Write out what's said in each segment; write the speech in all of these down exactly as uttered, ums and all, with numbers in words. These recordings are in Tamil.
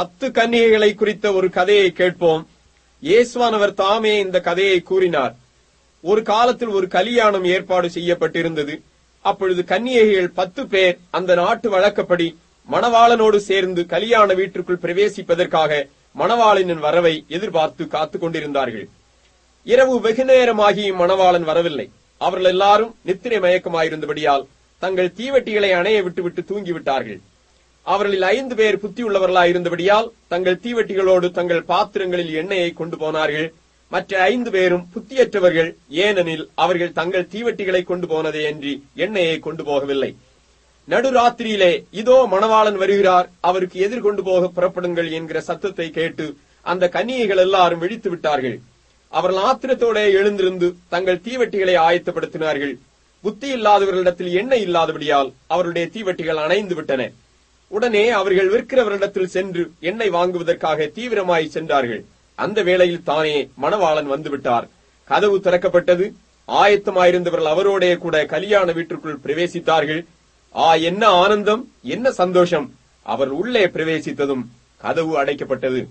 பத்து கன்னிகைகளை குறித்த ஒரு கதையை கேட்போம். இயேசுவானவர் தாமே இந்த கதையை கூறினார். ஒரு காலத்தில் ஒரு கல்யாணம் ஏற்பாடு செய்யப்பட்டிருந்தது. அப்பொழுது கன்னிகைகள் பத்து பேர் அந்த நாட்டு வழக்கப்படி மணவாளனோடு சேர்ந்து கல்யாண வீட்டிற்குள் பிரவேசிப்பதற்காக மணவாளனின் வரவை எதிர்பார்த்து காத்துக் கொண்டிருந்தார்கள். இரவு வெகு நேரமாகியும் மணவாளன் வரவில்லை. அவர்கள் எல்லாரும் நித்திரை மயக்கமாயிருந்தபடியால் தங்கள் தீவெட்டிகளை அணைய விட்டுவிட்டு தூங்கிவிட்டார்கள். அவர்களில் ஐந்து பேர் புத்தியுள்ளவர்களாயிருந்தபடியால் தங்கள் தீவெட்டிகளோடு தங்கள் பாத்திரங்களில் எண்ணெயை கொண்டு போனார்கள். மற்ற ஐந்து பேரும் புத்தியற்றவர்கள், ஏனெனில் அவர்கள் தங்கள் தீவெட்டிகளை கொண்டு போனதே அன்றி எண்ணெயை கொண்டு போகவில்லை. நடுராத்திரியிலே இதோ மணவாளன் வருகிறார், அவருக்கு எதிர்கொண்டு போக புறப்படுங்கள் என்கிற சத்தத்தை கேட்டு அந்த கன்னிகைகள் எல்லாரும் விழித்து விட்டார்கள். அவர்கள் ஆத்திரத்தோட எழுந்திருந்து தங்கள் தீவெட்டிகளை ஆயத்தப்படுத்தினார்கள். புத்தி இல்லாதவர்களிடத்தில் எண்ணெய் இல்லாதபடியால் அவருடைய தீவெட்டிகள் அணைந்து விட்டன. உடனே அவர்கள் விற்கிறவரிடத்தில் சென்று எண்ணெய் வாங்குவதற்காக தீவிரமாய் சென்றார்கள். அந்த வேளையில் தானே மணவாளன் வந்துவிட்டார். கதவு திறக்கப்பட்டது. ஆயத்தமாயிருந்தவர்கள் அவரோடே கூட கல்யாண வீட்டிற்குள் பிரவேசித்தார்கள். ஆ, என்ன ஆனந்தம், என்ன சந்தோஷம்! அவர் உள்ளே பிரவேசித்ததும் கதவு அடைக்கப்பட்டது.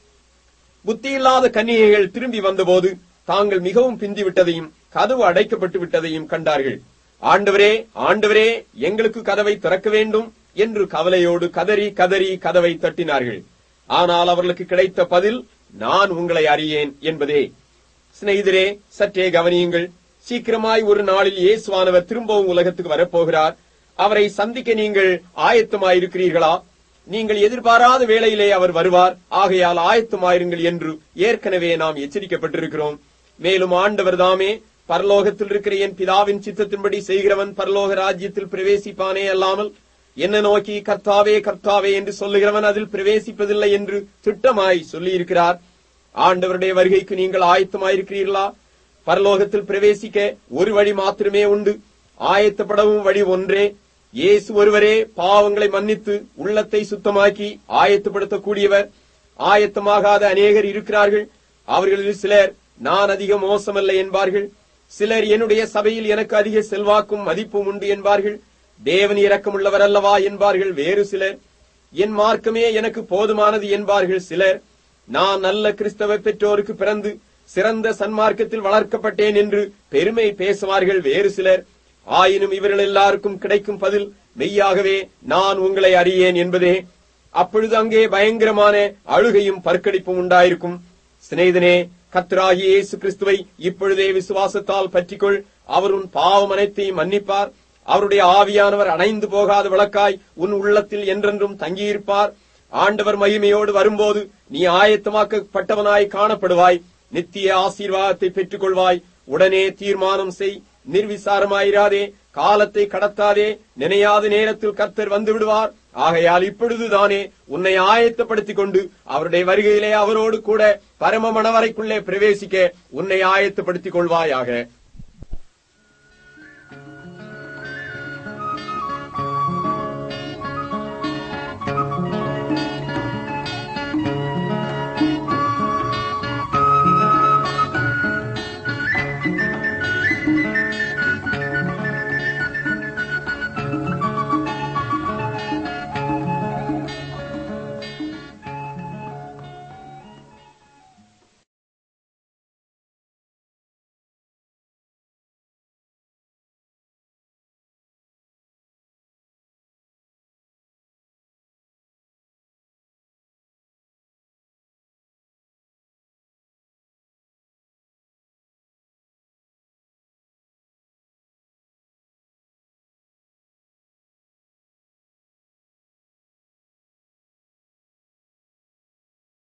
புத்தியில்லாத கன்னிகைகள் திரும்பி வந்தபோது தாங்கள் மிகவும் பிந்திவிட்டதையும் கதவு அடைக்கப்பட்டு விட்டதையும் கண்டார்கள். ஆண்டவரே, ஆண்டவரே, எங்களுக்கு கதவை திறக்க வேண்டும் என்று கவலையோடு கதறி கதறி கதவை தட்டினார்கள். ஆனால் அவர்களுக்கு கிடைத்த பதில், நான் உங்களை அறியேன் என்பதே. சிநேகிதரே, சற்றே கவனியுங்கள். சீக்கிரமாய் ஒரு நாளில் இயேசுவானவர் திரும்பவும் உலகத்துக்கு வரப்போகிறார். அவரை சந்திக்க நீங்கள் ஆயத்தமாயிருக்கிறீர்களா? நீங்கள் எதிர்பாராத வேளையிலே அவர் வருவார். ஆகையால் ஆயத்தமாயிருங்கள் என்று ஏற்கனவே நாம் எச்சரிக்கப்பட்டிருக்கிறோம். மேலும் ஆண்டவர் தாமே, பரலோகத்தில் இருக்கிற என் பிதாவின் சித்தத்தின்படி செய்கிறவன் பரலோக ராஜ்யத்தில் பிரவேசிப்பானே அல்லாமல் என்ன நோக்கி கர்த்தாவே கர்த்தாவே என்று சொல்லுகிறவன் அதில் பிரவேசிப்பதில்லை என்று திட்டமாய் சொல்லியிருக்கிறார். ஆண்டவருடைய வருகைக்கு நீங்கள் ஆயத்தமாயிருக்கிறீர்களா? பரலோகத்தில் பிரவேசிக்க ஒரு வழி மாத்திரமே உண்டு. ஆயத்தப்படவும் வழி ஒன்றே. இயேசு ஒருவரே பாவங்களை மன்னித்து உள்ளத்தை சுத்தமாக்கி ஆயத்தப்படுத்தக்கூடியவர். ஆயத்தமாகாத அநேகர் இருக்கிறார்கள். அவர்களில் சிலர் நான் அதிக மோசமல்ல என்பார்கள். சிலர் என்னுடைய சபையில் எனக்கு அதிக செல்வாக்கும் மதிப்பும் உண்டு என்பார்கள். தேவன் இரக்கமுள்ளவர் அல்லவா என்பார்கள் வேறு சிலர். என் மார்க்கமே எனக்கு போதுமானது என்பார்கள் சிலர். நான் நல்ல கிறிஸ்தவ பெற்றோருக்கு பிறந்து சிறந்த சன்மார்க்கத்தில் வளர்க்கப்பட்டேன் என்று பெருமை பேசுவார்கள் வேறு சிலர். ஆயினும் இவர்கள் எல்லாருக்கும் கிடைக்கும் பதில் மெய்யாகவே நான் உங்களை அறியேன் என்பதே. அப்பொழுது அங்கே பயங்கரமான அழுகையும் பற்கடிப்பும் உண்டாயிருக்கும். சிநேகிதனே, கர்த்தராகிய இயேசு கிறிஸ்துவை இப்பொழுதே விசுவாசத்தால் பற்றிக்கொள். அவர் உன் பாவம் அனைத்தையும் மன்னிப்பார். அவருடைய ஆவியானவர் அணைந்து போகாத விளக்காய் உன் உள்ளத்தில் என்றென்றும் தங்கியிருப்பார். ஆண்டவர் மகிமையோடு வரும்போது நீ ஆயத்தமாக்கப்பட்டவனாய் காணப்படுவாய். நித்திய ஆசீர்வாதத்தை பெற்றுக் கொள்வாய். உடனே தீர்மானம் செய். நிர்விசாரமாயிராதே. காலத்தை கடத்தாதே. நினையாத நேரத்தில் கர்த்தர் வந்து விடுவார். ஆகையால் இப்பொழுதுதானே உன்னை ஆயத்தப்படுத்திக் கொண்டு அவருடைய வருகையிலே அவரோடு கூட பரம மணவரைக்குள்ளே பிரவேசிக்க உன்னை ஆயத்தப்படுத்திக் கொள்வாயாக.